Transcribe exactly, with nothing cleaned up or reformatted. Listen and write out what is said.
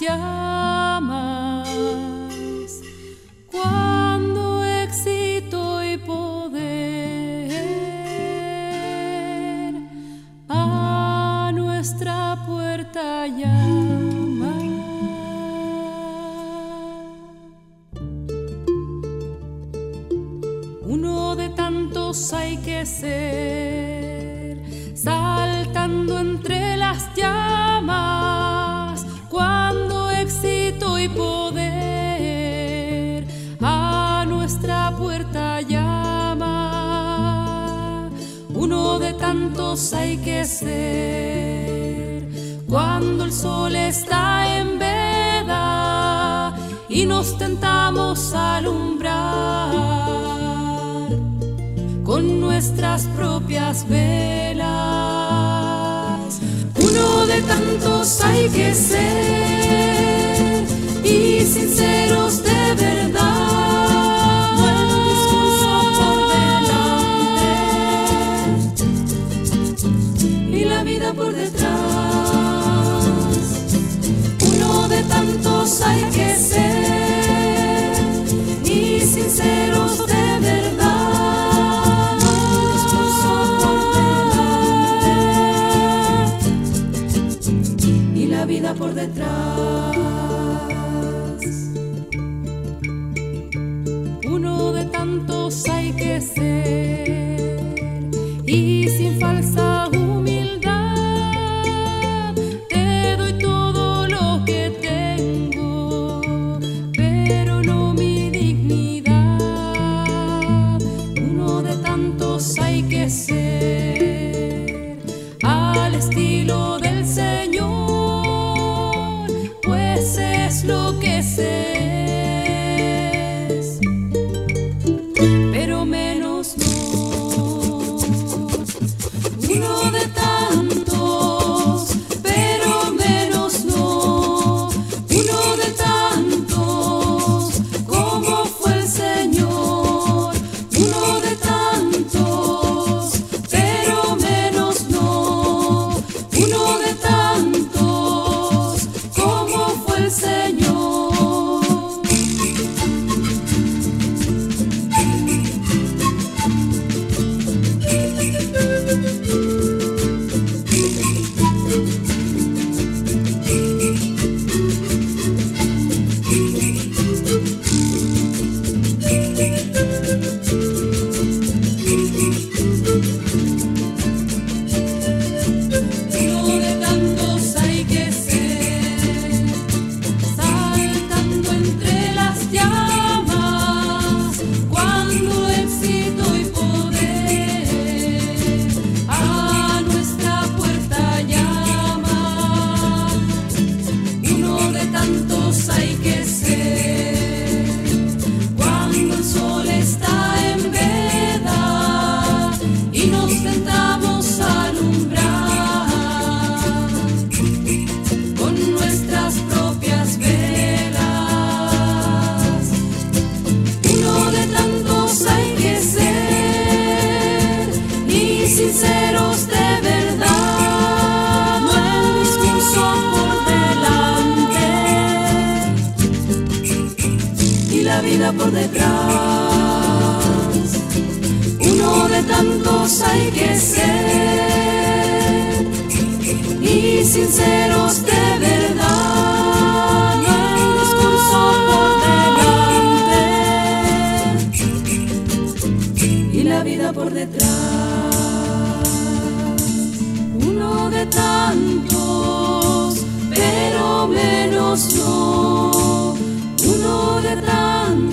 llamas, cuando éxito y poder a nuestra puerta llama. Uno de tantos hay que ser, saltando entre las llamas, cuando éxito y poder a nuestra puerta llama. Uno de tantos hay que ser, cuando el sol está en veda y nos tentamos a alumbrar con nuestras propias velas. Uno de tantos hay que ser, y sinceros de verdad, no el discurso por delante y la vida por detrás. Uno de tantos hay que ser, y sinceros de verdad, la vida por detrás. Uno de tantos hay que ser, y sin falsa humildad te doy todo lo que tengo, pero no mi dignidad. Uno de tantos hay que ser, al estilo del Señor, es lo que es, pero menos no. Uno de tantos, pero menos no. Uno de tantos, como fue el Señor. Uno de tantos, pero menos no. Uno de tantos, como fue el Señor. Hay que ser, cuando el sol está en veda y nos tentamos a alumbrar con nuestras propias velas. Uno de tantos hay que ser, y sinceros de verdad, no el discurso por delante y la vida por detrás. Uno de tantos hay que ser, y sinceros de verdad, no el discurso por delante y la vida por detrás. Uno de tantos, pero menos no. Uno de tantos,